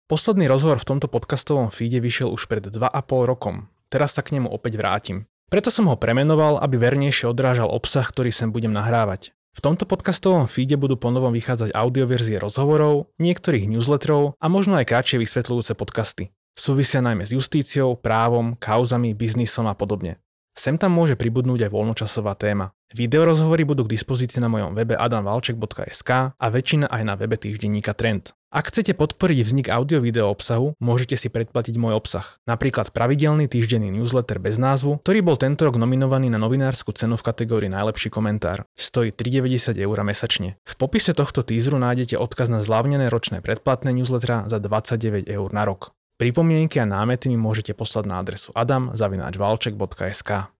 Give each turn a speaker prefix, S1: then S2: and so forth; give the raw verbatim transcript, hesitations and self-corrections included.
S1: Posledný rozhovor v tomto podcastovom feede vyšiel už pred dva a pol rokom. Teraz sa k nemu opäť vrátim. Preto som ho premenoval, aby vernejšie odrážal obsah, ktorý sem budem nahrávať. V tomto podcastovom feede budú ponovom vychádzať audioverzie rozhovorov, niektorých newsletterov a možno aj kratšie vysvetľujúce podcasty. Súvisia najmä s justíciou, právom, kauzami, biznisom a podobne. Sem tam môže pribudnúť aj voľnočasová téma. Videorozhovory budú k dispozícii na mojom webe adam valček bodka es ká a väčšina aj na webe týždenníka Trend. Ak chcete podporiť vznik audio-video obsahu, môžete si predplatiť môj obsah. Napríklad pravidelný týždenný newsletter bez názvu, ktorý bol tento rok nominovaný na novinársku cenu v kategórii Najlepší komentár. Stojí tri deväťdesiat eur mesačne. V popise tohto teaseru nájdete odkaz na zľavnené ročné predplatné newslettera za dvadsaťdeväť eur na rok. Pripomienky a námety mi môžete poslať na adresu adam zavináč valček bodka es ká.